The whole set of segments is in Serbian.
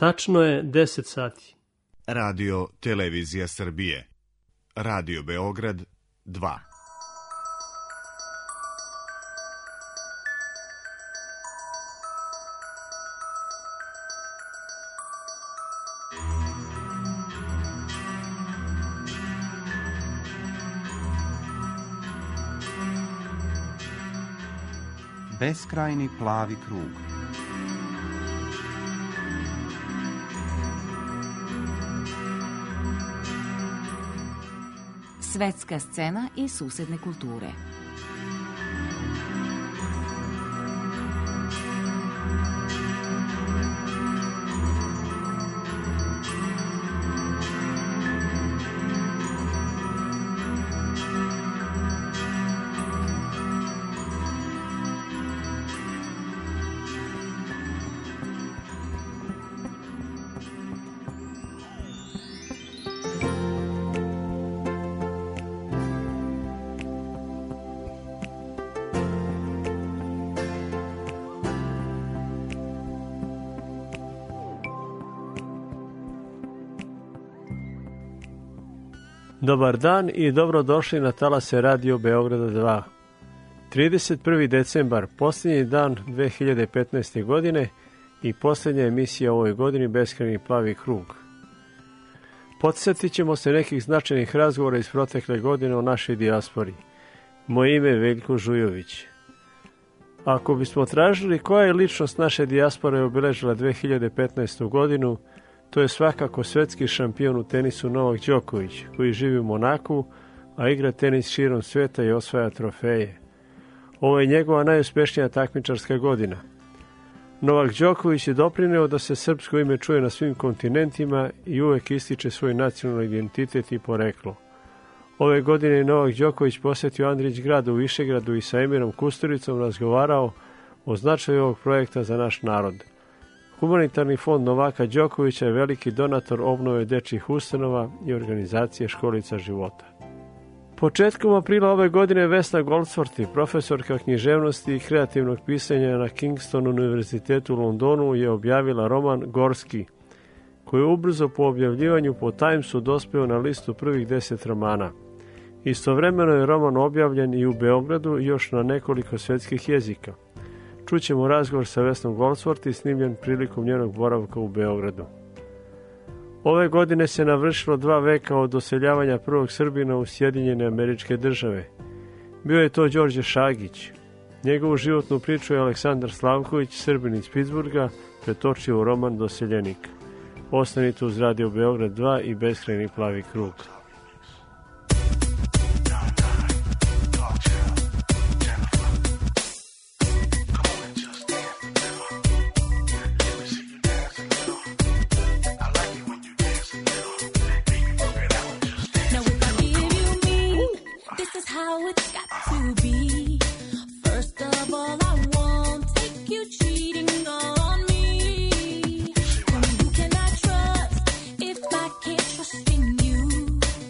Tačno je 10 sati. Radio Televizija Srbije. Radio Beograd 2. Beskrajni plavi krug. Svetska scena i susedne kulture. Dobar dan i dobrodošli na talase Radio Beograda 2. 31. decembar, posljednji dan 2015. godine i posljednja emisija u ovoj godini Beskrajni plavi krug. Podsjetit ćemo se nekih značajnih razgovora iz protekle godine o našoj dijaspori. Moje ime je Veljko Žujović. Ako bismo tražili koja je ličnost naše dijaspore obeležila 2015. godinu, to je svakako svetski šampion u tenisu Novak Đoković, koji živi u Monaku, a igra tenis širom sveta i osvaja trofeje. Ovo je njegova najuspješnija takmičarska godina. Novak Đoković je doprineo da se srpsko ime čuje na svim kontinentima i uvek ističe svoj nacionalni identitet i poreklo. Ove godine je Novak Đoković posjetio Andrić grad u Višegradu i sa Emirom Kusturicom razgovarao o značaju ovog projekta za naš narod. Humanitarni fond Novaka Đokovića je veliki donator obnove dečjih ustanova i organizacije Školica života. Početkom aprila ove godine Vesna Goldsworthy, profesorka književnosti i kreativnog pisanja na Kingston univerzitetu u Londonu, je objavila roman Gorski, koji je ubrzo po objavljivanju po Timesu dospeo na listu prvih 10 romana. Istovremeno je roman objavljen i u Beogradu i još na nekoliko svetskih jezika. Čućemo razgovor sa Vesnom Goldsworthy snimljen prilikom njenog boravka u Beogradu. Ove godine se navršilo 2 veka od doseljavanja prvog Srbina u Sjedinjene Američke Države. Bio je to Đorđe Šagić. Njegovu životnu priču je Aleksandar Slavković, Srbin iz Pittsburgha, pretočio u roman Doseljenik. Ostanite uz Radio Beograd 2 i Beskrajni plavi krug. If I can't trust in you,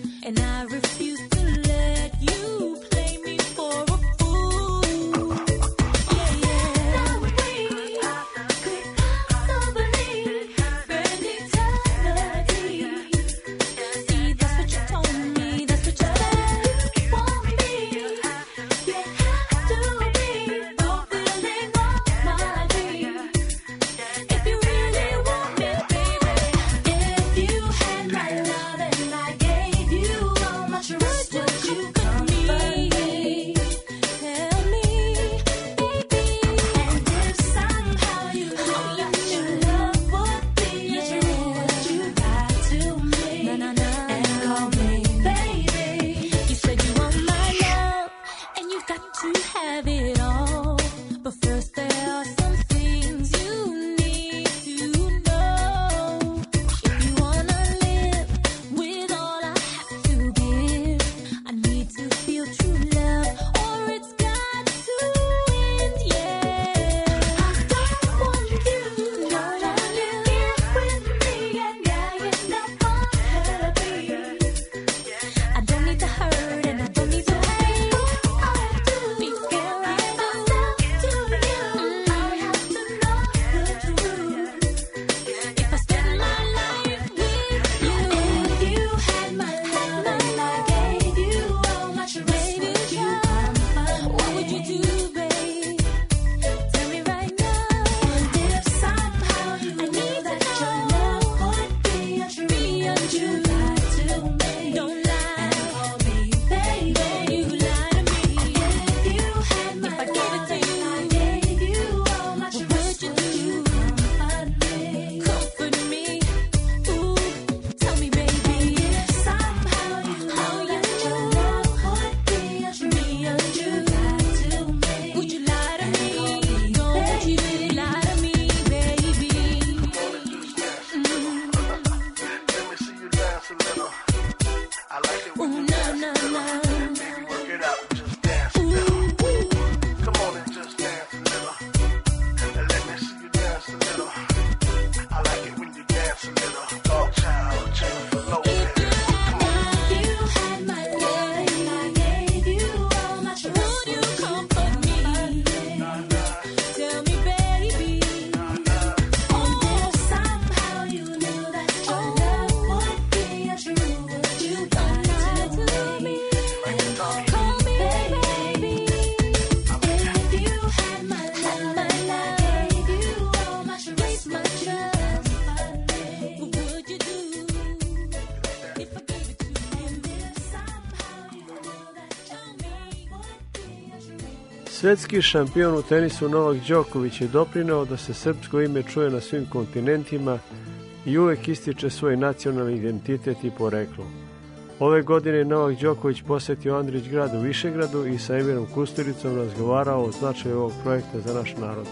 Svetski šampion u tenisu Novak Đoković je doprineo da se srpsko ime čuje na svim kontinentima i uvek ističe svoj nacionalni identitet i poreklo. Ove godine Novak Đoković posetio Andrić grad u Višegradu i sa Emirom Kusturicom razgovarao o značaju ovog projekta za naš narod.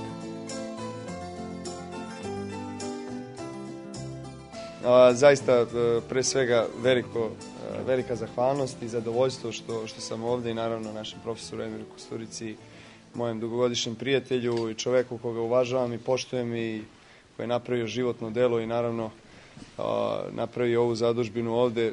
Zaista, pre svega, velika zahvalnost i zadovoljstvo što sam ovde i naravno našem profesoru Emiru Kusturici, mojem dugogodišnjem prijatelju i čoveku koga uvažavam i poštujem i koji je napravio životno delo i naravno napravio ovu zadužbinu ovde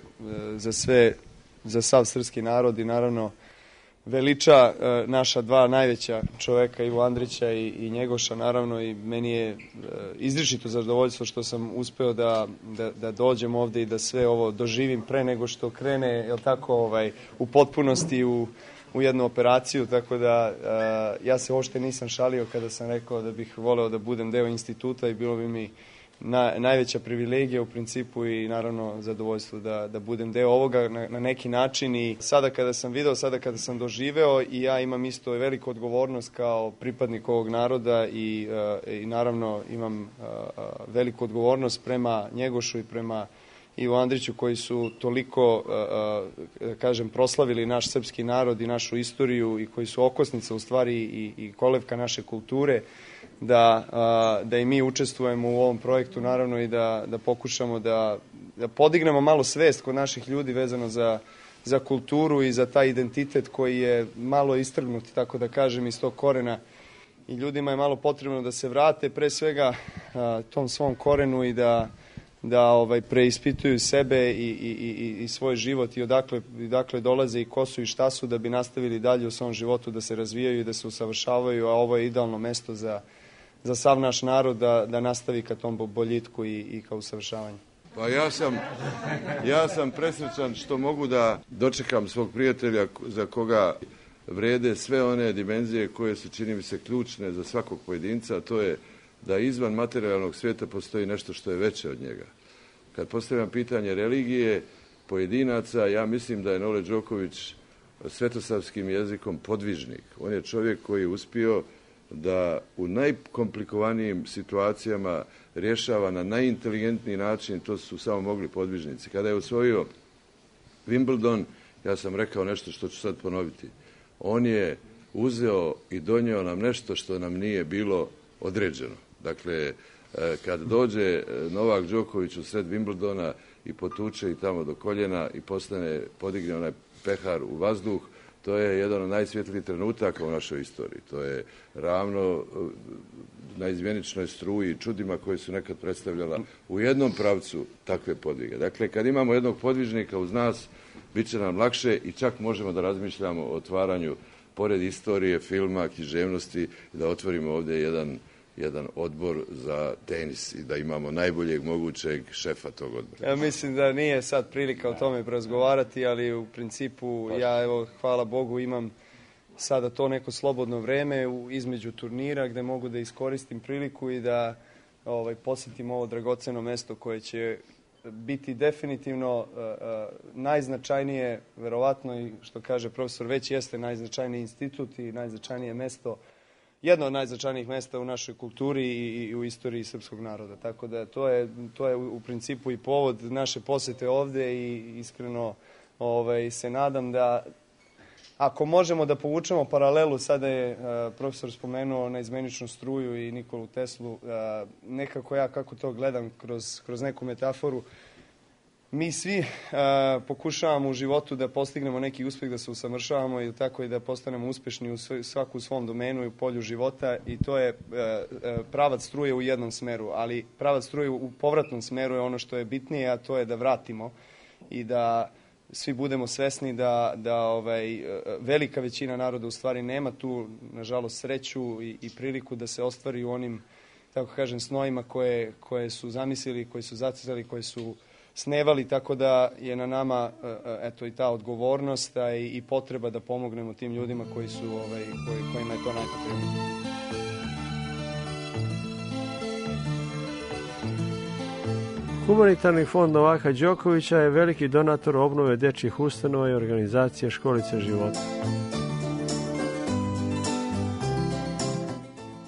za sav srpski narod i naravno veliča naša dva najveća čoveka, Ivo Andrića i Njegoša, naravno, i meni je izričito zadovoljstvo što sam uspeo da dođem ovde i da sve ovo doživim pre nego što krene, jel tako, u potpunosti u jednu operaciju, tako da ja se uopšte nisam šalio kada sam rekao da bih voleo da budem deo instituta i bilo bi mi najveća privilegija u principu i naravno zadovoljstvo da budem deo ovoga na neki način. I sada kada sam video, sada kada sam doživeo, i ja imam isto veliku odgovornost kao pripadnik ovog naroda i naravno imam veliku odgovornost prema Njegošu i prema Ivo Andriću, koji su toliko, kažem, proslavili naš srpski narod i našu istoriju i koji su okosnica u stvari i kolevka naše kulture, da i mi učestvujemo u ovom projektu, naravno, i da pokušamo da podignemo malo svest kod naših ljudi vezano za kulturu i za taj identitet koji je malo istrgnut, tako da kažem, iz tog korena, i ljudima je malo potrebno da se vrate pre svega tom svom korenu i da preispituju sebe i svoj život i odakle dolaze i ko su i šta su, da bi nastavili dalje u svom životu da se razvijaju i da se usavršavaju, a ovo je idealno mesto za sav naš narod da nastavi ka tom boljitku i ka usavršavanju. Pa ja sam presrećan što mogu da dočekam svog prijatelja za koga vrede sve one dimenzije koje su, čini mi se, ključne za svakog pojedinca, a to je da izvan materijalnog svijeta postoji nešto što je veće od njega. Kad postavljam pitanje religije, pojedinaca, ja mislim da je Nole Đoković svetosavskim jezikom podvižnik. On je čovjek koji je uspio da u najkomplikovanijim situacijama rješava na najinteligentniji način, to su samo mogli podvižnici. Kada je osvojio Wimbledon, ja sam rekao nešto što ću sad ponoviti. On je uzeo i donio nam nešto što nam nije bilo određeno. Dakle, kad dođe Novak Đoković u sred Wimbledona i potuče i tamo do koljena i podigne onaj pehar u vazduh, to je jedan od najsvjetlijih trenutaka u našoj istoriji. To je ravno na izmjeničnoj struji i čudima koje su nekad predstavljala u jednom pravcu takve podvige. Dakle, kad imamo jednog podvižnika uz nas, bit će nam lakše i čak možemo da razmišljamo o otvaranju, pored istorije, filma, književnosti, da otvorimo ovdje jedan odbor za tenis i da imamo najboljeg mogućeg šefa tog odbora. Ja mislim da nije sad prilika o tome razgovarati, ali u principu ja, evo, hvala Bogu, imam sada to neko slobodno vreme između turnira gde mogu da iskoristim priliku i da posjetim ovo dragoceno mesto koje će biti definitivno najznačajnije, verovatno, i što kaže profesor, već jeste najznačajniji institut i najznačajnije mesto, jedno od najznačajnijih mesta u našoj kulturi i u istoriji srpskog naroda. Tako da to je u principu i povod naše posete ovde i iskreno se nadam da ako možemo da povučemo paralelu, sada je profesor spomenuo na izmeničnu struju i Nikolu Teslu, nekako ja kako to gledam kroz neku metaforu, mi svi pokušavamo u životu da postignemo neki uspeh, da se usavršavamo i tako i da postanemo uspešni u svaku svom domenu i u polju života, i to je pravac struje u jednom smeru, ali pravac struje u povratnom smeru je ono što je bitnije, a to je da vratimo i da svi budemo svesni da velika većina naroda u stvari nema tu, nažalost, sreću i priliku da se ostvari u onim, tako kažem, snovima koje su zamislili, koji su zacrtali, koji su snevali, tako da je na nama eto i ta odgovornost i potreba da pomognemo tim ljudima kojima je to najpotrebnije. Humanitarni fond Novaka Đokovića je veliki donator obnove dečjih ustanova i organizacije Školice života.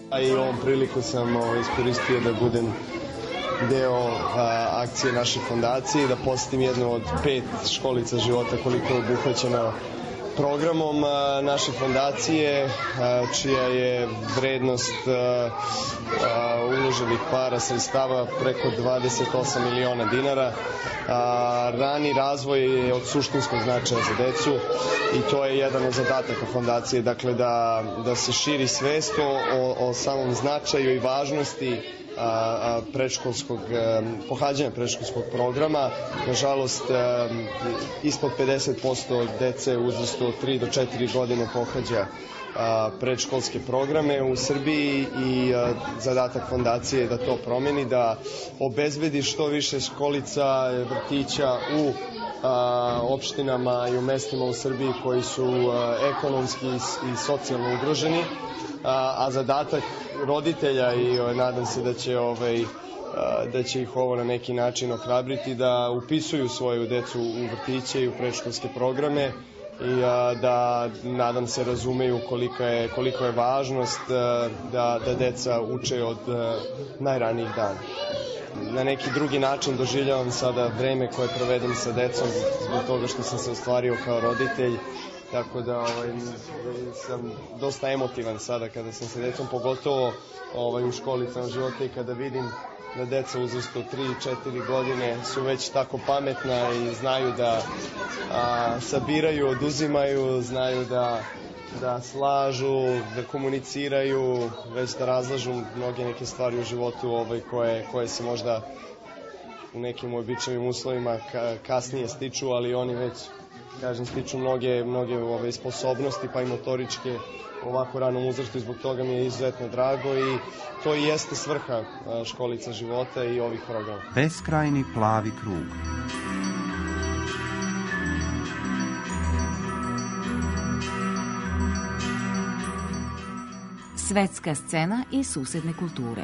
A i ovom priliku sam iskoristio da budem deo akcije naše fondacije i da posjetim jednu od 5 školica života koliko je obuhvaćeno programom naše fondacije, čija je vrednost uloženih para sredstava preko 28 miliona dinara. Rani razvoj je od suštinskog značaja za decu i to je jedan od zadataka fondacije, dakle da se širi svest o samom značaju i važnosti pohađanja predškolskog programa. Nažalost, ispod 50% dece u uzrastu od 3 do 4 godine pohađa predškolske programe u Srbiji i zadatak fondacije je da to promeni, da obezbedi što više školica, vrtića u opštinama i u mestima u Srbiji koji su ekonomski i socijalno ugroženi, a zadatak roditelja i nadam se da će ih ovo na neki način ohrabriti da upisuju svoju decu u vrtiće i u predškolske programe i da nadam se razumeju koliko je važnost da deca uče od najranijih dana. Na neki drugi način doživljavam sada vreme koje provedem sa decom zbog toga što sam se ostvario kao roditelj, tako da sam dosta emotivan sada kada sam sa decom, pogotovo u školicama života i kada vidim da deca uzrastu 3-4 godine su već tako pametna i znaju da sabiraju, oduzimaju, znaju da slažu, da komuniciraju, već da razlažu mnoge neke stvari u životu koje se možda u nekim uobičajenim uslovima kasnije stiču, ali oni već, kažem, stiču mnoge sposobnosti, pa i motoričke u ovako ranom uzrastu i zbog toga mi je izuzetno drago i to i jeste svrha školica života i ovih programa. Beskrajni plavi krug. Svetska scena i susedne kulture.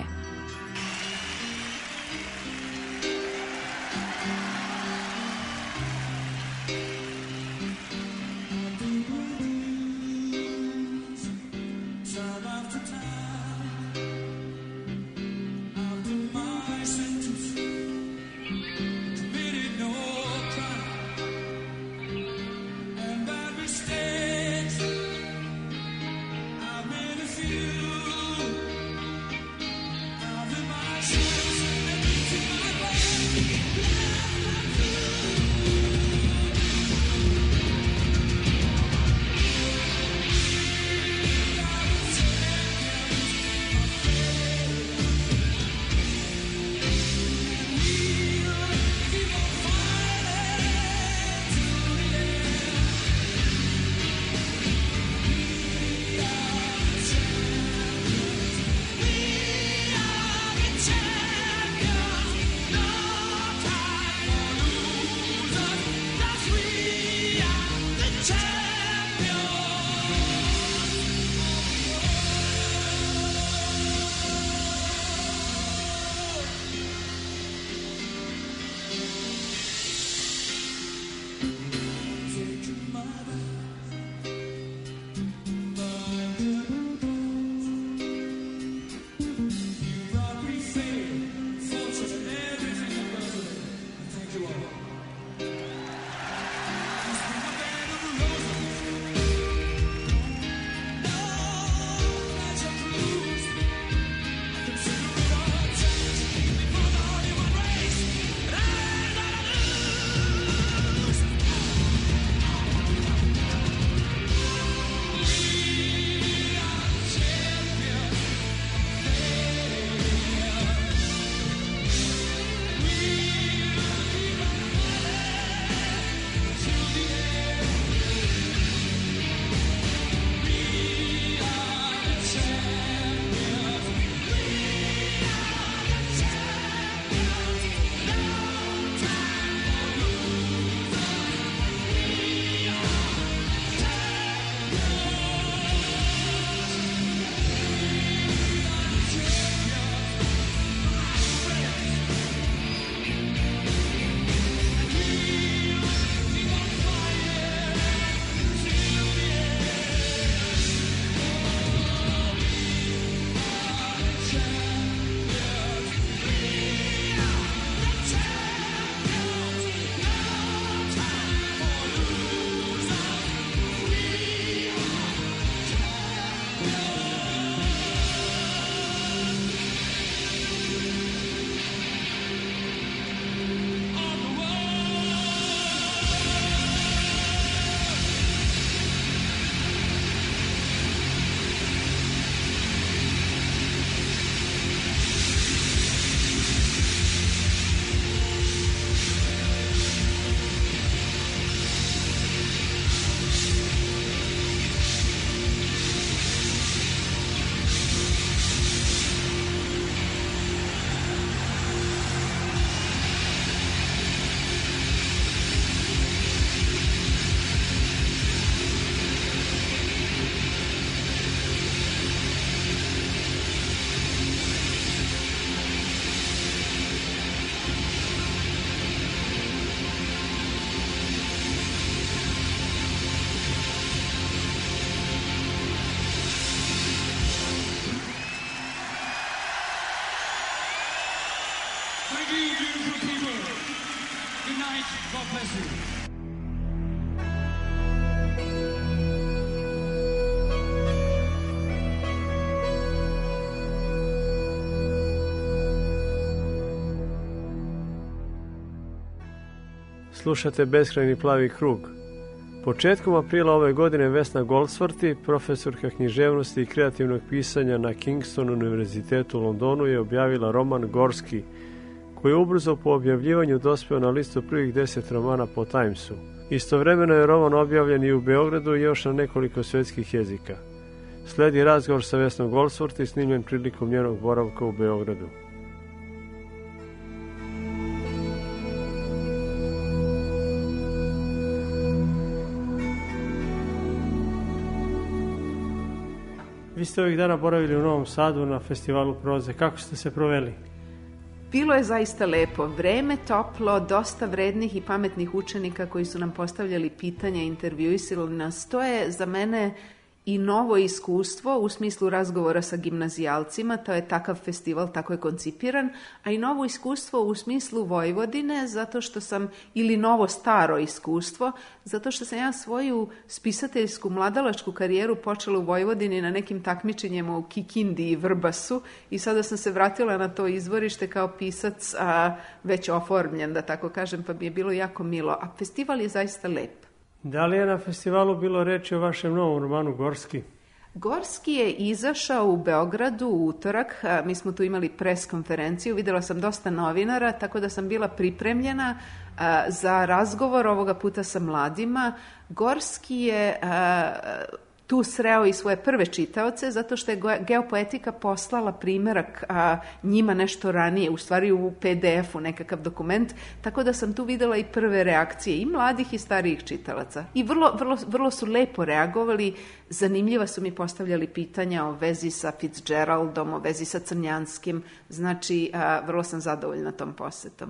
Slušate Beskrajni plavi krug. Početkom aprila ove godine Vesna Goldsworthy, profesorka književnosti i kreativnog pisanja na Kingston univerzitetu u Londonu, je objavila roman Gorski, koji je ubrzo po objavljivanju dospeo na listu prvih 10 romana po Timesu. Istovremeno je roman objavljen i u Beogradu i još na nekoliko svetskih jezika. Sledi razgovor sa Vesnom Goldsworthy snimljen prilikom njenog boravka u Beogradu. Vi ste ovih dana boravili u Novom Sadu na festivalu proze. Kako ste se proveli? Bilo je zaista lepo. Vreme toplo, dosta vrednih i pametnih učenika koji su nam postavljali pitanja, intervjuisali nas. To je za mene i novo iskustvo u smislu razgovora sa gimnazijalcima, to je takav festival, tako je koncipiran, a i novo iskustvo u smislu Vojvodine, zato što sam, ili novo staro iskustvo, zato što sam ja svoju spisateljsku mladalačku karijeru počela u Vojvodini na nekim takmičenjima u Kikindi i Vrbasu i sada sam se vratila na to izvorište kao pisac, već oformljen, da tako kažem, pa mi je bilo jako milo, a festival je zaista lep. Da li je na festivalu bilo reči o vašem novom romanu Gorski? Gorski je izašao u Beogradu u utorak, mi smo tu imali pres konferenciju, videla sam dosta novinara, tako da sam bila pripremljena za razgovor ovoga puta sa mladima. Gorski je tu sreo i svoje prve čitaoce, zato što je Geopoetika poslala primerak njima nešto ranije, u stvari u PDF-u nekakav dokument, tako da sam tu videla i prve reakcije i mladih i starijih čitalaca. I vrlo su lepo reagovali, zanimljiva su mi postavljali pitanja o vezi sa Fitzgeraldom, o vezi sa Crnjanskim, znači vrlo sam zadovoljna tom posetom.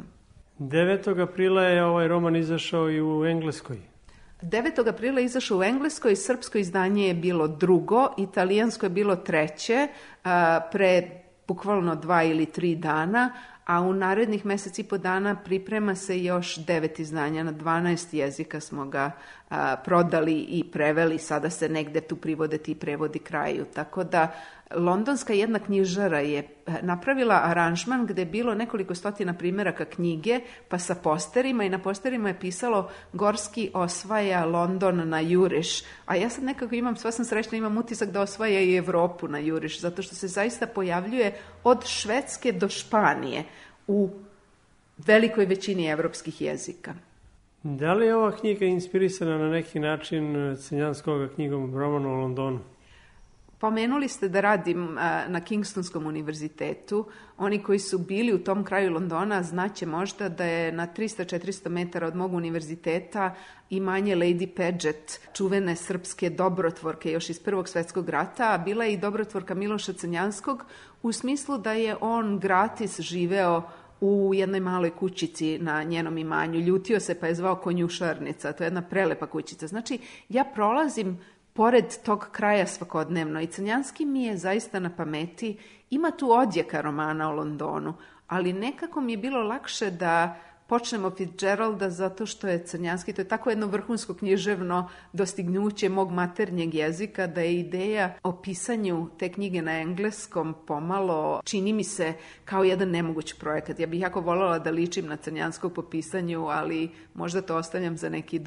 9. aprila je ovaj roman izašao i u Engleskoj. 9. aprila izašao u Engleskoj, srpsko izdanje je bilo drugo, italijansko je bilo treće, pre bukvalno 2 ili 3 dana, a u narednih mjesec i po dana priprema se još 9 izdanja, na 12 jezika smo ga prodali i preveli, sada se negde tu privode ti prevodi kraju, tako da londonska jedna knjižara je napravila aranžman gde je bilo nekoliko stotina primjeraka knjige, pa sa posterima, i na posterima je pisalo Gorski osvaja London na juriš, a ja sad nekako sva sam srećna, imam utisak da osvaja i Evropu na juriš, zato što se zaista pojavljuje od Švedske do Španije u velikoj većini evropskih jezika. Da li je ova knjiga inspirisana na neki način Crnjanskog knjigom romanu o Londonu? Pomenuli ste da radim na Kingstonskom univerzitetu. Oni koji su bili u tom kraju Londona znaće možda da je na 300-400 metara od mog univerziteta imanje Lady Paget, čuvene srpske dobrotvorke još iz Prvog svjetskog rata, a bila je i dobrotvorka Miloša Crnjanskog u smislu da je on gratis živeo u jednoj maloj kućici na njenom imanju. Ljutio se pa je zvao Konjušarnica, to je jedna prelepa kućica. Znači, ja prolazim pored tog kraja svakodnevno i Crnjanski mi je zaista na pameti. Ima tu odjeka romana o Londonu, ali nekako mi je bilo lakše da počnemo Fitzgeralda zato što je Crnjanski, to je tako jedno vrhunsko književno dostignuće mog maternjeg jezika, da je ideja o pisanju te knjige na engleskom pomalo, čini mi se, kao jedan nemoguć projekat. Ja bih jako voljela da ličim na Crnjanskog po pisanju, ali možda to ostavljam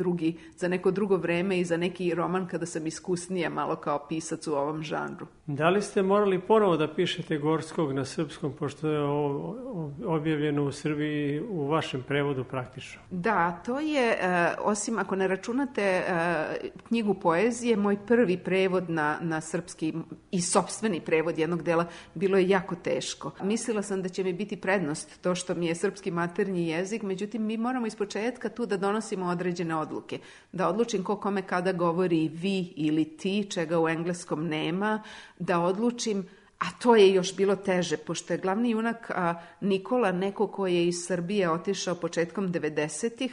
za neko drugo vreme i za neki roman kada sam iskusnija malo kao pisac u ovom žanru. Da li ste morali ponovo da pišete Gorskog na srpskom, pošto je objavljeno u Srbiji u vašem prevodu praktično? Da, to je, osim ako ne računate knjigu poezije, moj prvi prevod na srpski i sopstveni prevod jednog dela, bilo je jako teško. Mislila sam da će mi biti prednost to što mi je srpski maternji jezik, međutim mi moramo ispočetka tu da donosimo određene odluke. Da odlučim ko kome kada govori vi ili ti, čega u engleskom nema, da odlučim, a to je još bilo teže, pošto je glavni junak Nikola neko ko je iz Srbije otišao početkom 90-ih,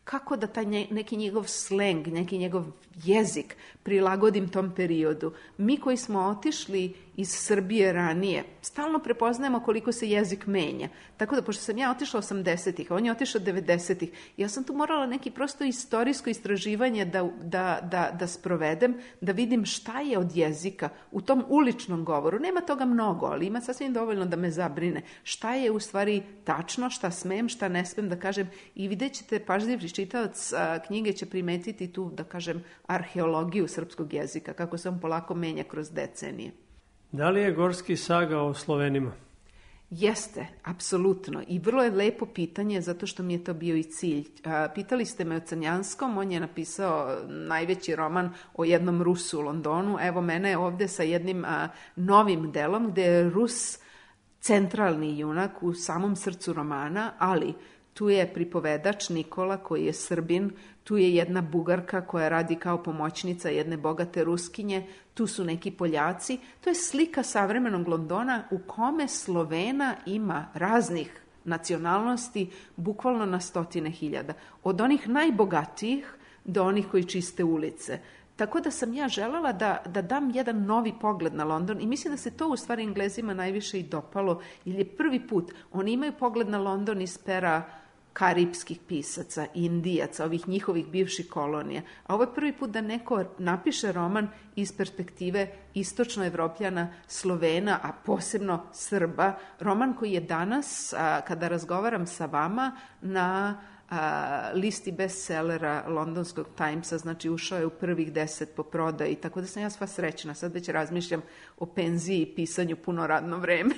kako da taj neki njegov sleng, neki njegov jezik prilagodim tom periodu. Mi koji smo otišli iz Srbije ranije, stalno prepoznajemo koliko se jezik menja. Tako da, pošto sam ja otišla 80-ih, a on je otišao 90-ih, ja sam tu morala neki prosto istorijsko istraživanje da sprovedem, da vidim šta je od jezika u tom uličnom govoru. Nema toga mnogo, ali ima sasvim dovoljno da me zabrine. Šta je u stvari tačno, šta smem, šta ne smem da kažem. I vidjet ćete, pažljiv čitalac knjige će primetiti tu, da kažem, arheologiju srpskog jezika, kako se on polako menja kroz decenije. Da li je Gorski sagao o Slovenima? Jeste, apsolutno. I vrlo je lepo pitanje, zato što mi je to bio i cilj. Pitali ste me o Crnjanskom, on je napisao najveći roman o jednom Rusu u Londonu. Evo mene ovde sa jednim novim delom, gde je Rus centralni junak u samom srcu romana, ali tu je pripovedač Nikola koji je Srbin, tu je jedna Bugarka koja radi kao pomoćnica jedne bogate Ruskinje, tu su neki Poljaci. To je slika savremenog Londona u kome Slovena ima raznih nacionalnosti, bukvalno na 100.000. Od onih najbogatijih do onih koji čiste ulice. Tako da sam ja želela da dam jedan novi pogled na London i mislim da se to u stvari Englezima najviše i dopalo, jer je prvi put. Oni imaju pogled na London iz pera karipskih pisaca, Indijaca, ovih njihovih bivših kolonija. A ovo je prvi put da neko napiše roman iz perspektive istočnoevropljana, Slovena, a posebno Srba. Roman koji je danas, kada razgovaram sa vama, na listi bestsellera londonskog Timesa, znači ušao je u prvih 10 po prodaji, tako da sam ja sva srećna. Sad već razmišljam o penziji i pisanju puno radno vreme.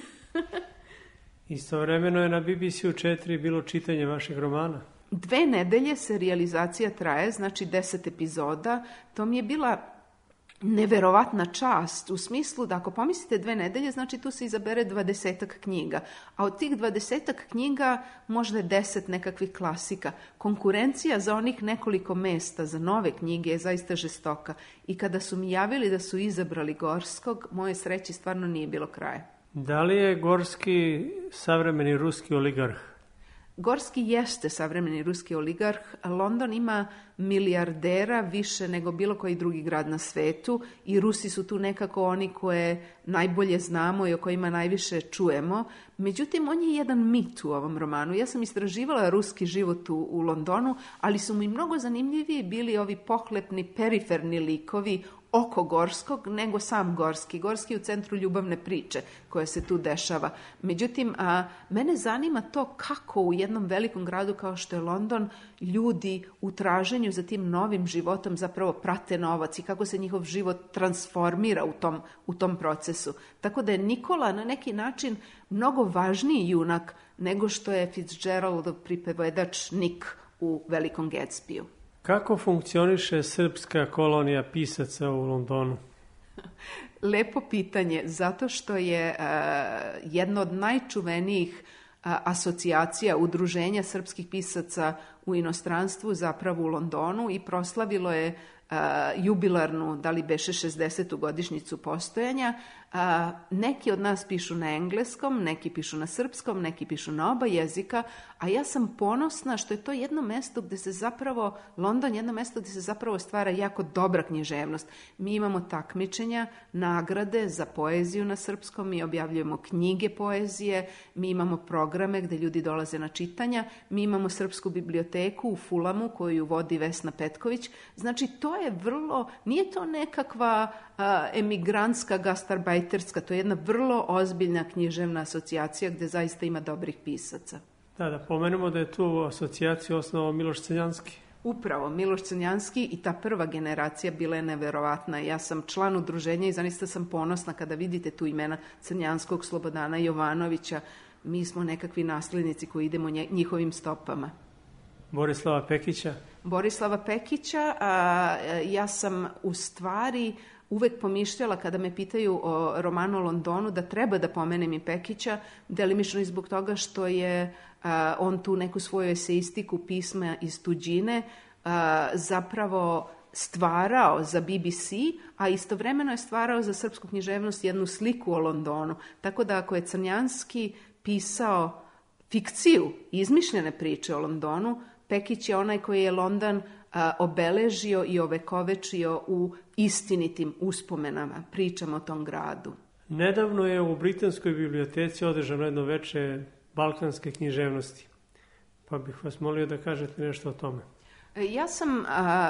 Istovremeno je na BBC-u 4 bilo čitanje vašeg romana. 2 nedelje serijalizacija traje, znači 10 epizoda. To mi je bila neverovatna čast, u smislu da ako pomislite 2 nedelje, znači tu se izabere 20-ak knjiga, a od tih 20-ak knjiga možda je 10 nekakvih klasika. Konkurencija za onih nekoliko mesta, za nove knjige je zaista žestoka. I kada su mi javili da su izabrali Gorskog, moje sreći stvarno nije bilo kraja. Da li je Gorski savremeni ruski oligarh? Gorski jeste savremeni ruski oligarh. London ima milijardera više nego bilo koji drugi grad na svetu i Rusi su tu nekako oni koje najbolje znamo i o kojima najviše čujemo. Međutim, on je jedan mit u ovom romanu. Ja sam istraživala ruski život u Londonu, ali su mi mnogo zanimljiviji bili ovi pohlepni, periferni likovi oko Gorskog nego sam Gorski. Gorski je u centru ljubavne priče koja se tu dešava. Međutim, mene zanima to kako u jednom velikom gradu kao što je London ljudi u traženju za tim novim životom zapravo prate novac i kako se njihov život transformira u tom procesu. Tako da je Nikola na neki način mnogo važniji junak nego što je Fitzgeraldov pripovedač Nick u Velikom Gatsbyu. Kako funkcioniše srpska kolonija pisaca u Londonu? Lepo pitanje, zato što je jedno od najčuvenijih asocijacija udruženja srpskih pisaca u inostranstvu zapravo u Londonu i proslavilo je jubilarnu, da li beše 60. godišnjicu postojanja. Neki od nas pišu na engleskom, neki pišu na srpskom, neki pišu na oba jezika, a ja sam ponosna što je to jedno mesto gde se zapravo, London jedno mesto gde se zapravo stvara jako dobra književnost. Mi imamo takmičenja, nagrade za poeziju na srpskom, mi objavljujemo knjige poezije, mi imamo programe gde ljudi dolaze na čitanja, mi imamo srpsku biblioteku u Fulamu koju vodi Vesna Petković. Znači, to je vrlo, nije to nekakva emigrantska, gastarbajterska, to je jedna vrlo ozbiljna književna asocijacija gde zaista ima dobrih pisaca. Da pomenemo da je tu asocijaciju osnovao Miloš Crnjanski. Upravo, Miloš Crnjanski i ta prva generacija bila je neverovatna. Ja sam član udruženja i zaista sam ponosna kada vidite tu imena Crnjanskog, Slobodana Jovanovića. Mi smo nekakvi naslednici koji idemo njihovim stopama. Borislava Pekića? Borislava Pekića, ja sam u stvari uvek pomišljala kada me pitaju o romanu o Londonu da treba da pomenem i Pekića, delimično i zbog toga što je on tu neku svoju eseistiku pisma iz tuđine zapravo stvarao za BBC, a istovremeno je stvarao za srpsku književnost jednu sliku o Londonu. Tako da ako je Crnjanski pisao fikciju, izmišljene priče o Londonu, Pekić je onaj koji je London obeležio i ovekovečio u istinitim uspomenama, pričama o tom gradu. Nedavno je u Britanskoj biblioteci održano jedno veče balkanske književnosti, pa bih vas molio da kažete nešto o tome. Ja sam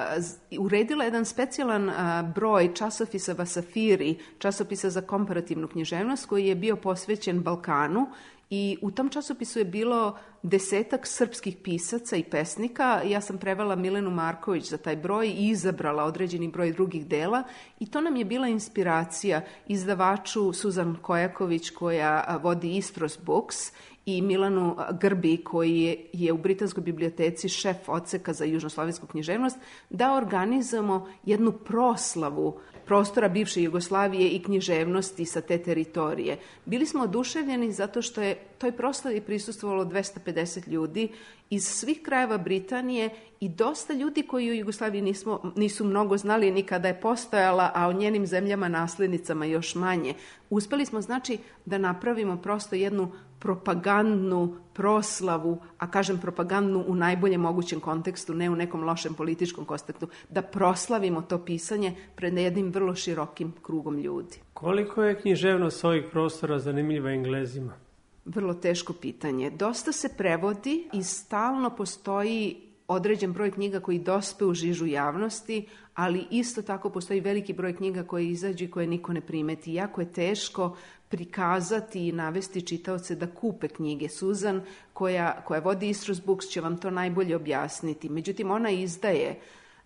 uredila jedan specijalan broj časopisa Vasafiri, časopisa za komparativnu književnost, koji je bio posvećen Balkanu, i u tom časopisu je bilo 10 srpskih pisaca i pesnika. Ja sam prevela Milenu Marković za taj broj i izabrala određeni broj drugih dela, i to nam je bila inspiracija izdavaču Suzan Kojaković, koja vodi Istros Books, i Milanu Grbi, koji je u Britanskoj biblioteci šef odseka za južnoslovensku književnost, da organizujemo jednu proslavu prostora bivše Jugoslavije i književnosti sa te teritorije. Bili smo oduševljeni zato što je toj proslavi prisustvovalo 250 ljudi iz svih krajeva Britanije i dosta ljudi koji u Jugoslaviji nisu mnogo znali ni kada je postojala, a o njenim zemljama naslednicama još manje. Uspeli smo, znači, da napravimo prosto jednu propagandnu proslavu, a kažem propagandnu u najboljem mogućem kontekstu, ne u nekom lošem političkom kontekstu, da proslavimo to pisanje pred jednim vrlo širokim krugom ljudi. Koliko je književnost ovih prostora zanimljiva Englezima? Vrlo teško pitanje. Dosta se prevodi i stalno postoji određen broj knjiga koji dospe u žižu javnosti, ali isto tako postoji veliki broj knjiga koje izađu i koje niko ne primeti. Jako je teško prikazati i navesti čitaoce da kupe knjige. Suzan, koja vodi Istros Books, će vam to najbolje objasniti. Međutim, ona izdaje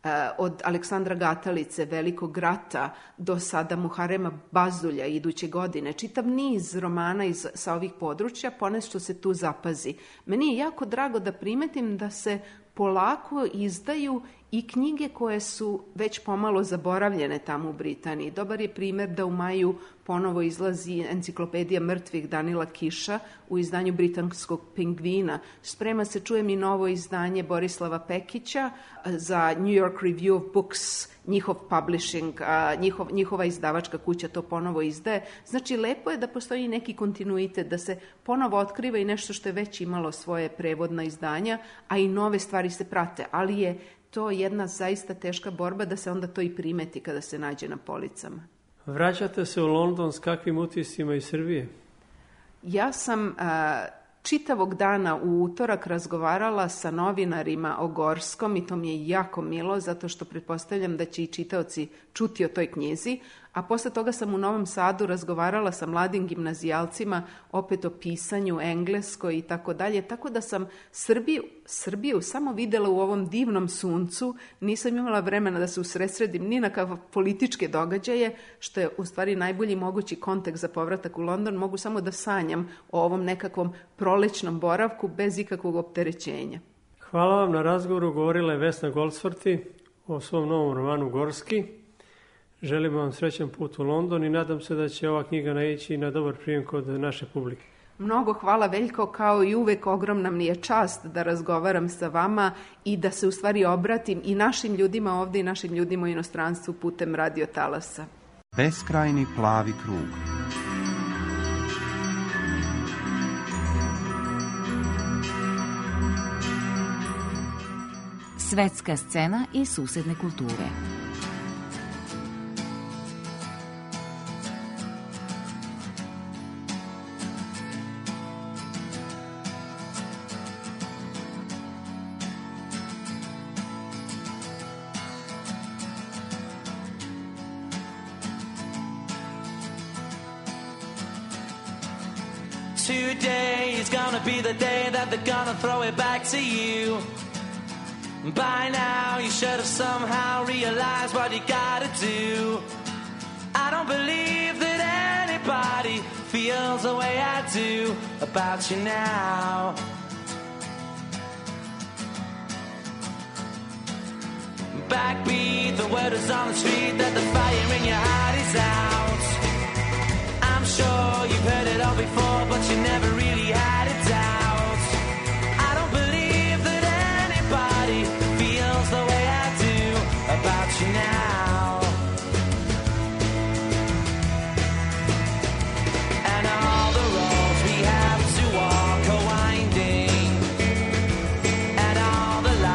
od Aleksandra Gatalice, Velikog rata, do sada Muharema Bazulja iduće godine. Čitav niz romana sa ovih područja, ponešto se tu zapazi. Meni je jako drago da primetim da se polako izdaju i knjige koje su već pomalo zaboravljene tamo u Britaniji. Dobar je primjer da u maju ponovo izlazi Enciklopedija mrtvih Danila Kiša u izdanju britanskog Pingvina. Sprema se, čujem, i novo izdanje Borislava Pekića za New York Review of Books, njihov publishing, njihova izdavačka kuća to ponovo izdaje. Znači, lepo je da postoji neki kontinuitet, da se ponovo otkriva i nešto što je već imalo svoje prevodna izdanja, a i nove stvari se prate, ali je to jedna zaista teška borba da se onda to i primeti kada se nađe na policama. Vraćate se u London s kakvim utiscima iz Srbije? Ja sam čitavog dana u utorak razgovarala sa novinarima o Gorskom i to mi je jako milo, zato što pretpostavljam da će i čitaoci čuti o toj knjizi, a posle toga sam u Novom Sadu razgovarala sa mladim gimnazijalcima opet o pisanju, engleskoj i tako dalje, tako da sam Srbiju samo videla u ovom divnom suncu, nisam imala vremena da se usredsredim ni na kakve političke događaje, što je u stvari najbolji mogući kontekst za povratak u London. Mogu samo da sanjam o ovom nekakvom prolećnom boravku bez ikakvog opterećenja. Hvala vam na razgovoru, govorila je Vesna Goldsworthy o svom novom romanu Gorski. Želim vam srećan put u London i nadam se da će ova knjiga naići na dobar prijem kod naše publike. Mnogo hvala, Veljko, kao i uvek ogromna mi je čast da razgovaram sa vama i da se u stvari obratim i našim ljudima ovdje i našim ljudima u inostranstvu putem radio talasa. Beskrajni plavi krug. Svetska scena i susedne kulture. Today is gonna be the day that they're gonna throw it back to you. By now you should have somehow realized what you gotta do. I don't believe that anybody feels the way I do about you now. Backbeat, the word is on the street that the fire in your heart is out. I'm sure you've heard it all before, but you never really had a doubt. I don't believe that anybody feels the way I do about you now. And all the roads we have to walk are winding, and all the lights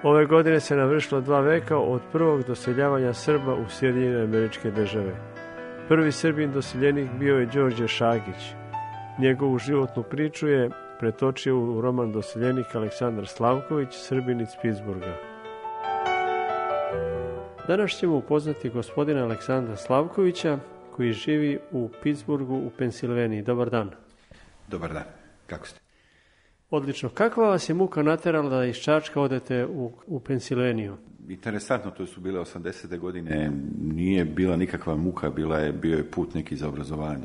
Ove godine se navršilo 2 veka od prvog doseljavanja Srba u Sjedinjene Američke Države. Prvi Srbin doseljenik bio je Đorđe Šagić. Njegovu životnu priču je pretočio u roman doseljenik Aleksandar Slavković, Srbin iz Pittsburgha. Danas ćemo upoznati gospodina Aleksandra Slavkovića, koji živi u Pittsburghu u Pensilveniji. Dobar dan. Dobar dan. Kako ste? Odlično. Kakva vas je muka naterala da iz Čačka odete u Pensilveniju? Interesantno, to su bile 80. godine. Nije bila nikakva muka, bio je put neki za obrazovanje.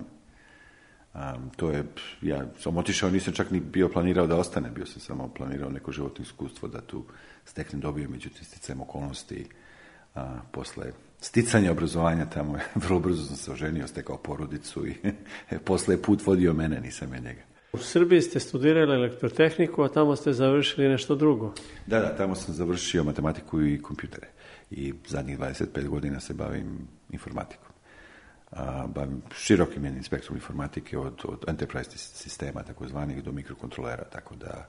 Ja sam otišao, nisam čak ni bio planirao da ostane, bio sam samo planirao neko životno iskustvo da tu steknem, dobio, međutim sticajem okolnosti. Posle sticanja obrazovanja tamo, vrlo brzo sam se oženio, stekao porodicu i posle je put vodio mene, nisam je njega. U Srbiji ste studirali elektrotehniku, a tamo ste završili nešto drugo. Da, tamo sam završio matematiku i kompjutere i zadnjih 25 godina se bavim informatikom. Bavim širokim jednim spektrum informatike od enterprise sistema takozvanih do mikrokontrolera, tako da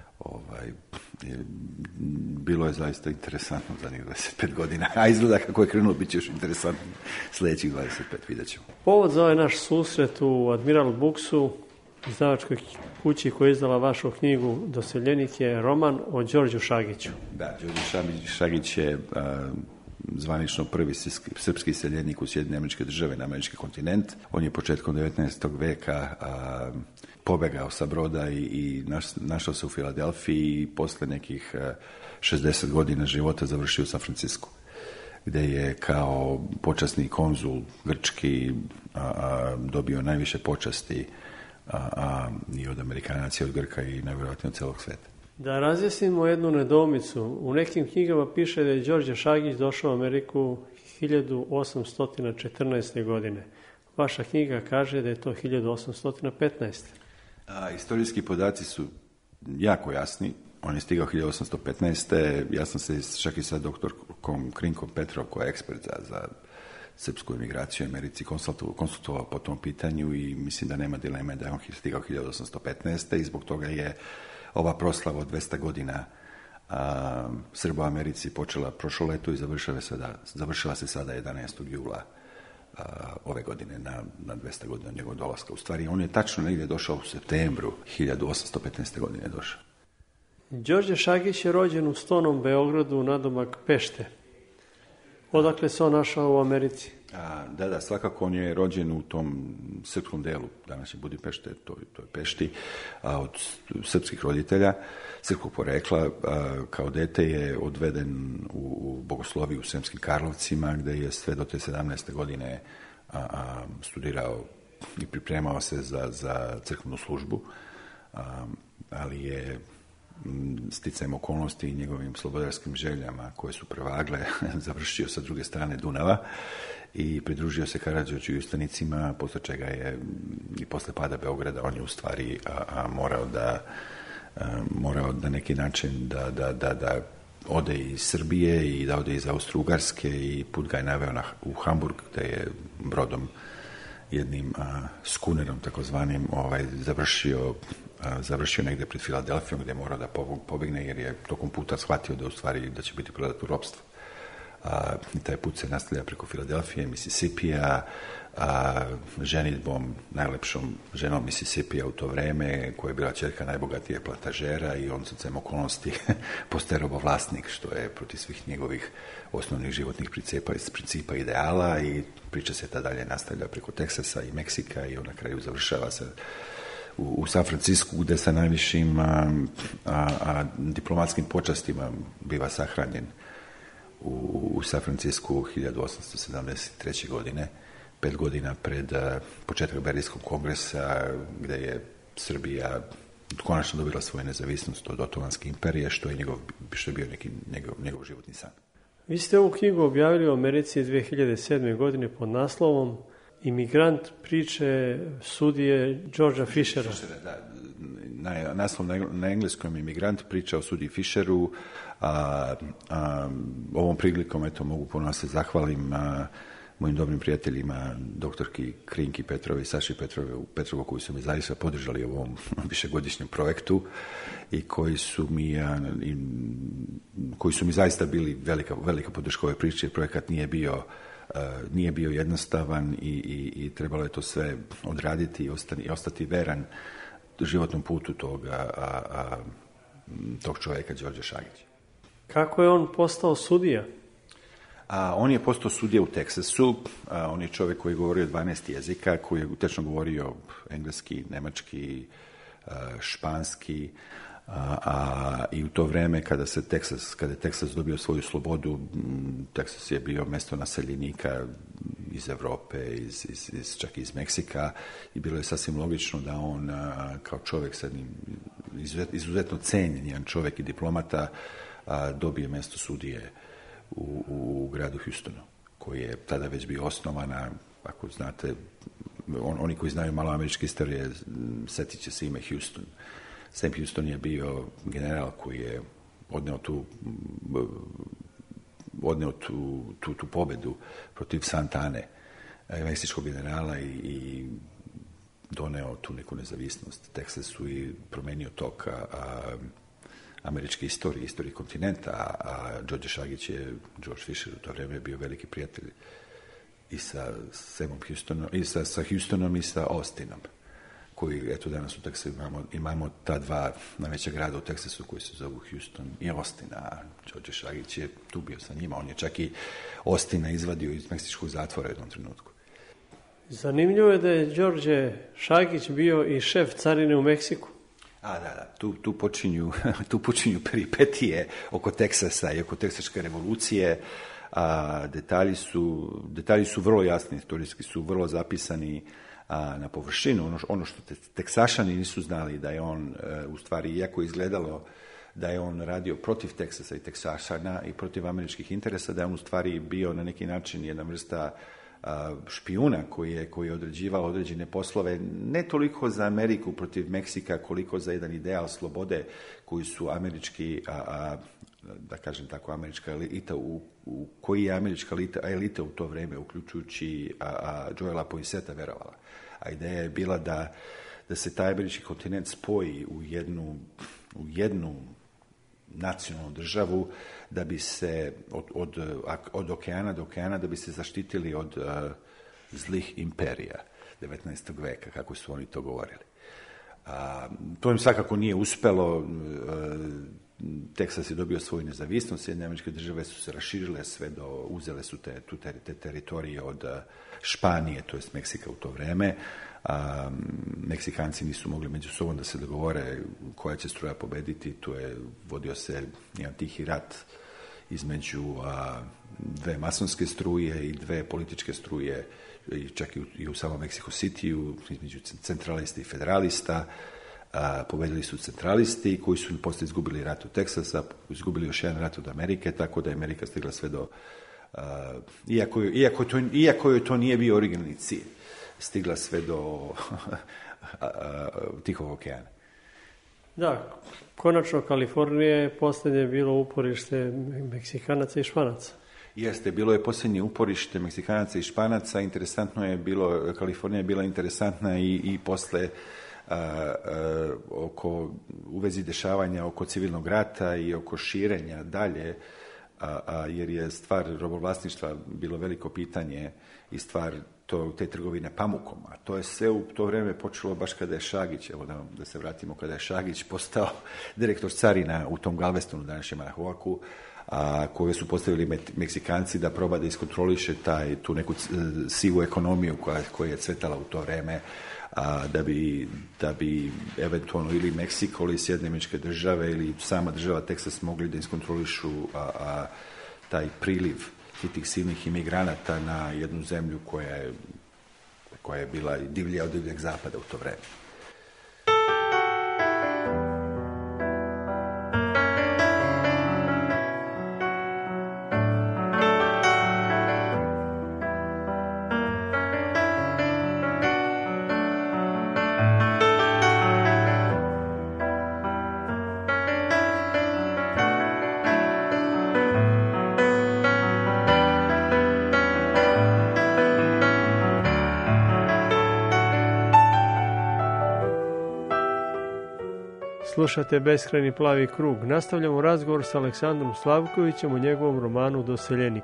bilo je zaista interesantno zadnjih 25 godina, a izgleda kako je krenulo, bit će još interesantno sljedećih 25, vidjet ćemo. Povod za ovaj naš susret u Admiral Booksu, izdavačkoj kući koja je izdala vašu knjigu Doseljenik, je roman o Đorđu Šagiću. Da, Đorđe Šagić je zvanično prvi srpski iseljenik u Sjedinjene Američke Države na američki kontinent. On je početkom 19. veka pobegao sa broda i našao se u Filadelfiji i posle nekih 60 godina života završio u San Francisku, gde je kao počasni konzul grčki dobio najviše počasti i od Amerikanaca, i od Grka i najvjerojatnije od celog sveta. Da razjasnimo jednu nedoumicu. U nekim knjigama piše da je Đorđe Šagić došao u Ameriku 1814. godine. Vaša knjiga kaže da je to 1815. Istorijski podaci su jako jasni. On je stigao 1815. Ja sam se čak i sa doktorkom Krinkom Petrov, koja je ekspert za srpsku emigraciju u Americi, konsultovao po tom pitanju i mislim da nema dileme da je on stigao 1815. i zbog toga je ova proslava od 200 godina Srba u Americi počela prošlo leto i završila se sada 11. jula ove godine na 200 godina njegovog dolaska. U stvari, on je tačno negdje došao u septembru 1815. godine došao. Đorđe Šagić je rođen u Stonom Beogradu nadomak Pešte. Odakle se on našao u Americi? Da, svakako on je rođen u tom srpskom delu, danas je Budimpešte, to je Pešti, od srpskih roditelja, srpskog porekla. Kao dete je odveden u Bogosloviju u Sremskim Karlovcima, gde je sve do te 17. godine studirao i pripremao se za crkvenu službu, ali je sticajem okolnosti i njegovim slobodarskim željama koje su prevagle završio sa druge strane Dunava i pridružio se Karađorđu i ustanicima, posle čega je i posle pada Beograda on je u stvari morao da neki način da ode iz Srbije i da ode iz Austro-Ugarske i put ga je naveo u Hamburg, gde je brodom jednim skunerom takozvanim završio negde pred Filadelfijom, gde je morao da pobegne jer je tokom puta shvatio da u stvari da će biti prodat u ropstvo. I taj put se nastavlja preko Filadelfije, Mississipija, ženidbom, najlepšom ženom Mississipija u to vreme, koja je bila ćerka najbogatije plantažera i on sticajem okolnosti postaje robovlasnik, što je protiv svih njegovih osnovnih životnih principa ideala i priča se ta dalje nastavlja preko Teksasa i Meksika i on na kraju završava se u San Francisku, gde sa najvišim diplomatskim počastima biva sahranjen u San Francisku 1873. godine, 5 godina pred početak Berlinskog kongresa, gde je Srbija konačno dobila svoju nezavisnost od Otomanske imperije, što je bio njegov životni san. Vi ste ovu knjigu objavili u Americi 2007. godine pod naslovom Imigrant priče sudije Georgea Fishera. Naslov na engleskom Imigrant priča o sudiji Fisheru. Ovom prilikom mogu ponovno se zahvalim mojim dobrim prijateljima, doktorki Krinki Petrove i Saši Petrovo, koji su me zaista podržali u ovom višegodišnjem projektu i koji su mi zaista bili velika podrška ove priče. Projekat nije bio jednostavan i trebalo je to sve odraditi i ostati veran životnom putu tog čovjeka, Đorđa Šagića. Kako je on postao sudija? On je postao sudija u Teksasu. On je čovjek koji je govorio 12 jezika, koji je tečno govorio engleski, nemački, španski, i u to vrijeme kada je Teksas dobio svoju slobodu, Teksas je bio mjesto naseljenika iz Europe, čak iz Meksika, i bilo je sasvim logično da on kao čovjek sa izuzetno cenjen jedan čovjek i diplomata dobije mjesto sudije u gradu Houstonu, koji je tada već bio osnovan. Ako znate, oni koji znaju malo američke istorije, sjetit će se ime Houston. Sam Houston je bio general koji je odneo tu pobedu protiv Santane, meksičkog generala, i doneo tu neku nezavisnost Teksasu i promenio tok američke istorije kontinenta, a Đorđe Šagić je, George Fisher u to vrijeme, bio veliki prijatelj i sa Samom Houstonom, i sa Houstonom i sa Austinom, koji, eto, danas u Teksasu imamo ta dva najveća grada u Teksasu koji se zovu Houston i Austin, a Đorđe Šagić je tu bio sa njima. On je čak i Austina izvadio iz meksičkog zatvora u jednom trenutku. Zanimljivo je da je Đorđe Šagić bio i šef carine u Meksiku. Da. Tu počinju peripetije oko Teksasa i oko teksaške revolucije. Detalji su vrlo jasni, istorijski su vrlo zapisani na površinu. Ono što Teksašani nisu znali, da je on, u stvari, iako je izgledalo da je on radio protiv Teksasa i Teksašana i protiv američkih interesa, da je on u stvari bio na neki način jedna vrsta špijuna koji je određivao određene poslove, ne toliko za Ameriku protiv Meksika, koliko za jedan ideal slobode koji su američki, da kažem tako, američka elita, u koji je američka elita u to vrijeme, uključujući Joela Poinseta, verovala. A ideja je bila da se taj američki kontinent spoji u jednu nacionalnu državu, da bi se od okeana do okeana, da bi se zaštitili od zlih imperija 19. veka, kako su oni to govorili. To im svakako nije uspelo. Teksas je dobio svoju nezavisnost, Sjedinjene Američke Države su se raširile sve uzele su te teritorije od Španije, to jest Meksika u to vrijeme. Meksikanci nisu mogli među sobom da se dogovore koja će struja pobediti. Tu je vodio se jedan tihi rat između dve masonske struje i dve političke struje, čak i u samom Mexico City, između centralista i federalista. Pobedili su centralisti koji su posle izgubili rat od Teksasa, izgubili još jedan rat od Amerike, tako da je Amerika stigla sve do, iako joj to nije bio originalni cilj, stigla sve do Tihog okeana. Da, konačno Kalifornija je posljednje bilo uporište Meksikanaca i Španaca. Jeste, bilo je posljednje uporište Meksikanaca i Španaca. Interesantno je bilo, Kalifornija je bila interesantna i posle u vezi dešavanja oko civilnog rata i oko širenja dalje, jer je stvar robovlasništva bilo veliko pitanje i stvar te trgovine pamukom. A to je sve u to vrijeme počelo baš kada je Šagić, evo da se vratimo, kada je Šagić postao direktor carina u tom Galvestonu, današnjem Anahuacu, koje su postavili Meksikanci da proba da iskontroliše tu neku sivu ekonomiju koja je cvetala u to vrijeme, da bi eventualno ili Meksiko ili Sjedinjene Američke Države ili sama država Teksas mogli da iskontrolišu taj priliv tih silnih imigranata na jednu zemlju koja je bila divlja od divljeg zapada u to vrijeme. Slušate Beskrajni plavi krug. Nastavljamo razgovor sa Aleksandrom Slavkovićem o njegovom romanu Doseljenik.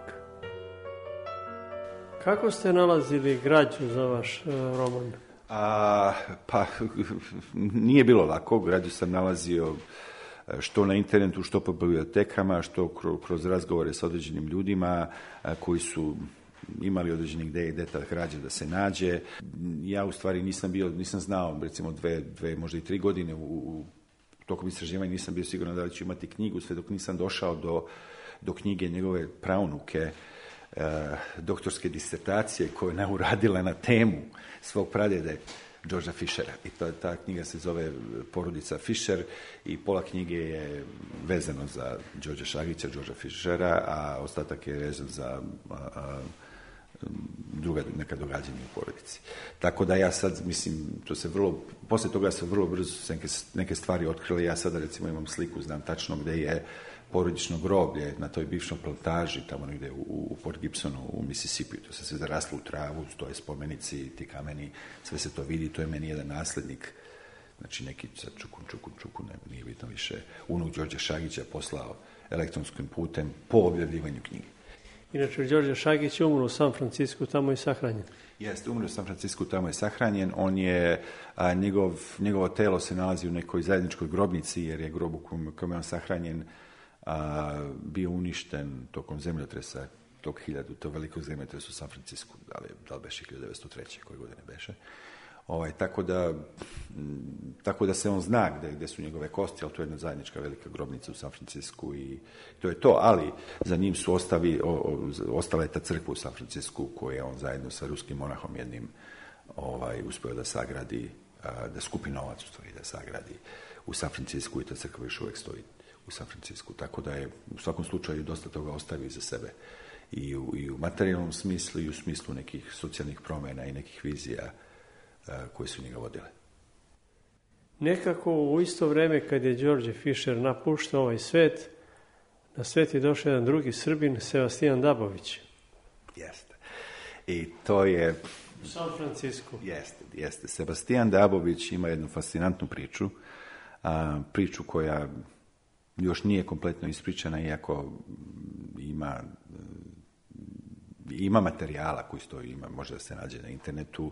Kako ste nalazili građu za vaš roman? Pa, nije bilo lako. Građu sam nalazio što na internetu, što po bibliotekama, što kroz razgovore sa određenim ljudima koji su imali određene ideje gdje ta građa da se nađe. Ja u stvari nisam znao, recimo dve, možda i 3 godine tokom istraživanja nisam bio siguran da li ću imati knjigu, sve dok nisam došao do knjige njegove praunuke, doktorske disertacije koju je uradila na temu svog pradjede Georgea Fishera. I ta knjiga se zove Porodica Fisher i pola knjige je vezano za Georgea Šagića, Georgea Fishera, a ostatak je vezan za druga neka događanja u porodici. Tako da ja sad, mislim, poslije toga se vrlo brzo neke stvari otkrile. Ja sada recimo imam sliku, znam tačno gdje je porodično groblje na toj bivšoj plantaži, tamo negdje u Port Gibsonu, u Mississippi. To se sve zaraslo u travu, stoje spomenici, ti kameni, sve se to vidi. To je meni jedan nasljednik, znači neki sad čukun, nije bitno više, unuk Đorđa Šagića poslao elektronskim putem po objavljivanju knjige. Inače, Đorđe Šagić je umro u San Francisku, tamo je sahranjen. Jeste, umro u San Francisku, tamo je sahranjen. On je, njegovo telo se nalazi u nekoj zajedničkoj grobnici, jer je grob u kojem je on sahranjen bio uništen tokom zemljotresa tog to velikog zemljotresa u San Francisku, da li beše 1903. koje godine beše. Tako da se on zna gdje su njegove kosti, ali to je jedna zajednička velika grobnica u San Francisku i to je to, ali za njim su ostala je ta crkva u San Francisku koju je on zajedno sa ruskim monahom jednim uspio da sagradi, da skupi novac u stvari da sagradi u San Francisku i ta crkva još uvijek stoji u San Francisku, tako da je u svakom slučaju dosta toga ostavio iza sebe i u materijalnom smislu i u smislu nekih socijalnih promjena i nekih vizija koje su njega vodile. Nekako u isto vrijeme kad je Đorđe Fisher napuštao ovaj svet, na svet je došao jedan drugi Srbin, Sebastijan Dabović. Jeste. I to je... U San Francisku. Jeste. Sebastijan Dabović ima jednu fascinantnu priču koja još nije kompletno ispričana, iako ima materijala koji stoji, može da se nađe na internetu.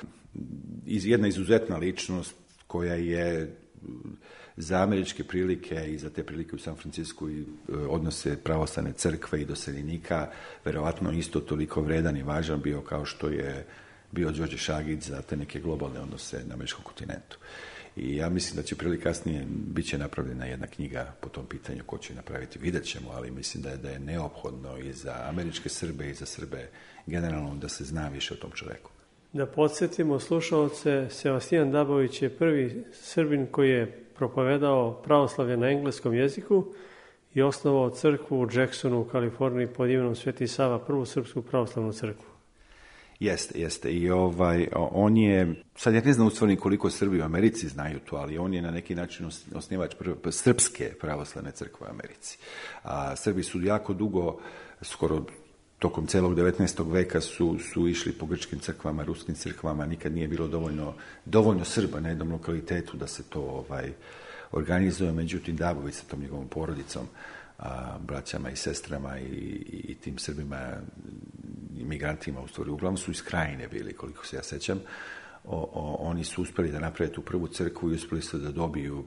Jedna izuzetna ličnost koja je za američke prilike i za te prilike u San Francisku i odnose pravoslavne crkve i doseljenika verovatno isto toliko vredan i važan bio kao što je bio Đorđe Šagić za te neke globalne odnose na američkom kontinentu. I ja mislim da će prije kasnije bit će napravljena jedna knjiga po tom pitanju, ko će napraviti, vidjet ćemo, ali mislim da je neophodno i za američke Srbe i za Srbe generalno da se zna više o tom čovjeku. Da podsjetimo slušalce, Sebastijan Dabović je prvi Srbin koji je propovedao pravoslavlje na engleskom jeziku i osnovao crkvu u Jacksonu u Kaliforniji pod imenom Sveti Sava, prvu srpsku pravoslavnu crkvu. Jeste. I on je, sad ja ne znam u stvari koliko Srbi u Americi znaju to, ali on je na neki način osnivač srpske pravoslavne crkve u Americi. A Srbi su jako dugo, skoro tokom celog 19. veka su išli po grčkim crkvama, ruskim crkvama, nikad nije bilo dovoljno Srba na jednom lokalitetu da se to organizuje, međutim Dabović sa tom njegovom porodicom, braćama i sestrama i tim Srbima, imigrantima, u stvari, uglavnom su iz Krajine bili, koliko se ja sećam. Oni su uspjeli da naprave tu prvu crkvu i uspjeli su da dobiju,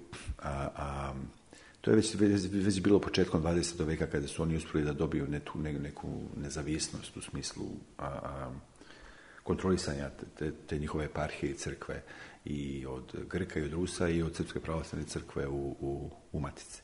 to je već bilo početkom 20. veka kada su oni uspjeli da dobiju neku nezavisnost u smislu kontrolisanja te njihove eparhije i crkve i od Grka i od Rusa i od Srpske pravoslavne crkve u Matici.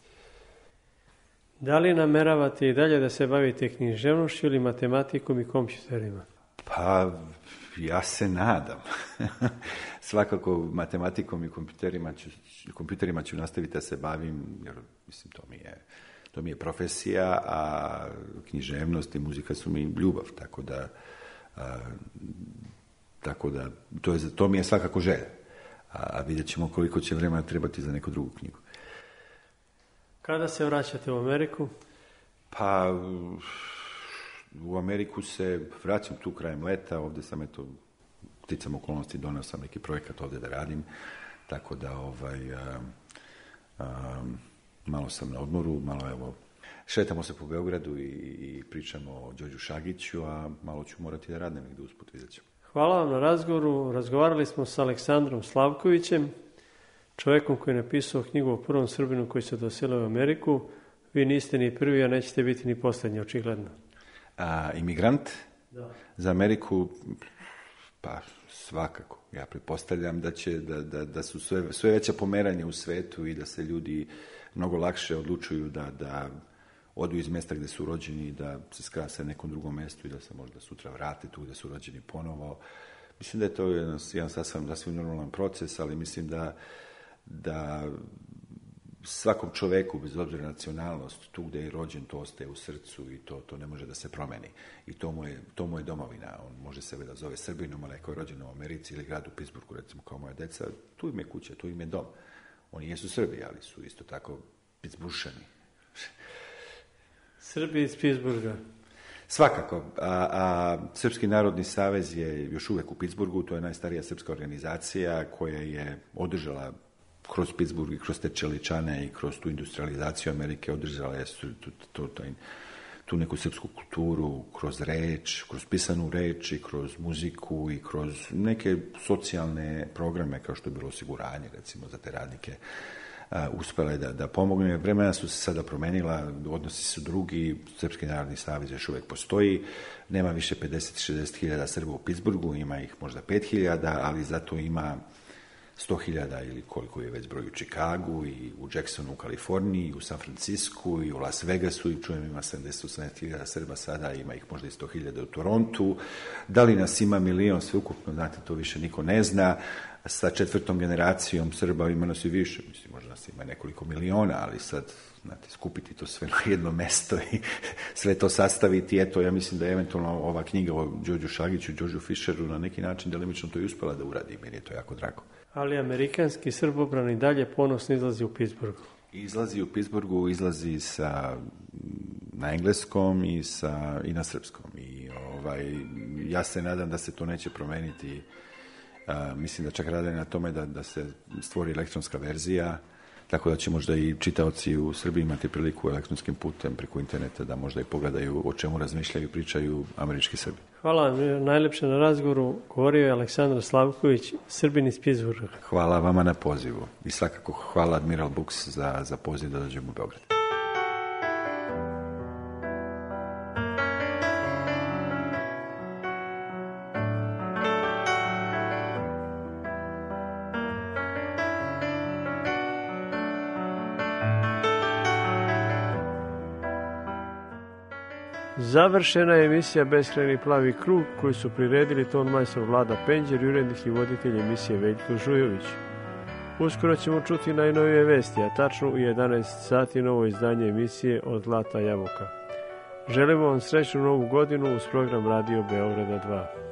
Da li nameravate i dalje da se bavite književnošću ili matematikom i kompjuterima? Pa, ja se nadam. Svakako matematikom i kompjuterima ću nastaviti da se bavim, jer mislim to mi je profesija, a književnost i muzika su mi ljubav, tako da to mi je svakako želja. A vidjet ćemo koliko će vremena trebati za neku drugu knjigu. Kada se vraćate u Ameriku? Pa, u Ameriku se vraćam tu krajem leta, ovdje sam sticam okolnosti, donio sam neki projekat ovdje da radim, tako da Malo sam na odmoru, malo evo, šetamo se po Beogradu i pričamo o Đorđu Šagiću, a malo ću morati da radnem negdje usput, vidjet ćemo. Hvala vam na razgovoru. Razgovarali smo sa Aleksandrom Slavkovićem, čovjekom koji je napisao knjigu o prvom Srbinu koji se doselio u Ameriku. Vi niste ni prvi, a nećete biti ni posljednji, očigledno. Imigrant? Da. Za Ameriku, pa svakako. Ja pretpostavljam da su sve veća pomeranja u svetu i da se ljudi mnogo lakše odlučuju da odu iz mjesta gdje su rođeni i da se skrase na nekom drugom mjestu i da se možda sutra vrate tu gdje su rođeni ponovo. Mislim da je to jedan sasvim normalan proces, ali mislim da svakom čovjeku, bez obzira na nacionalnost, tu gdje je rođen, to ostaje u srcu i to ne može da se promeni. I to mu je domovina. On može sebe da zove Srbinom, ali ako je rođen u Americi ili gradu Pittsburghu, recimo kao moja deca, tu im je kuća, tu im je dom. Oni jesu Srbi, ali su isto tako Pittsburghšani. Srbi iz Pittsburgha. Svakako. Srpski narodni savez je još uvijek u Pittsburghu, to je najstarija srpska organizacija koja je održala kroz Pittsburgh i kroz te čeličane i kroz tu industrializaciju Amerike održala je tu neku srpsku kulturu kroz reč, kroz pisanu reč i kroz muziku i kroz neke socijalne programe kao što je bilo osiguranje recimo za te radnike uspjela je da pomogne. Vremena su se sada promenila, odnosi su drugi, Srpski narodni savez još uvijek postoji, nema više 50-60 hiljada Srba u Pittsburghu, ima ih možda 5.000, ali zato ima 100.000 ili koliko je već broj u Chicagu i u Jacksonu u Kaliforniji, i u San Francisku i u Las Vegasu i čujem ima 70-80.000 Srba sada, ima ih možda i 100.000 u Torontu. Da li nas ima milion sveukupno, znate, to više niko ne zna. Sa 4. generacijom Srba ima nas i više, mislim, možda nas ima nekoliko miliona, ali sad, znate, skupiti to sve na jedno mesto i sve to sastaviti, eto, ja mislim da je eventualno ova knjiga o Đorđu Šagiću, Đorđu Fischeru na neki način delimično to i uspjela da uradi, meni je to jako drago. Ali amerikanski srbobran i dalje ponosno izlazi u Pittsburghu. Izlazi u Pittsburghu, izlazi na engleskom i na srpskom. I ja se nadam da se to neće promeniti. Mislim da čak rade na tome da se stvori elektronska verzija, tako da će možda i čitaoci u Srbiji imati priliku elektronskim putem preko interneta da možda i pogledaju o čemu razmišljaju i pričaju američki Srbi. Hvala vam najlepše na razgovoru. Govorio je Aleksandar Slavković, Srbin iz Pittsburgha. Hvala vama na pozivu i svakako hvala Admiral Books za poziv da dođem u Beograd. Završena je emisija Beskrajni plavi krug koju su priredili ton majstor Vlada Penđer i urednik i voditelj emisije Veljko Žujović. Uskoro ćemo čuti najnovije vesti, a tačno u 11 sati novo izdanje emisije Od Zlata jabuka. Želimo vam srećnu novu godinu uz program Radio Beograda 2.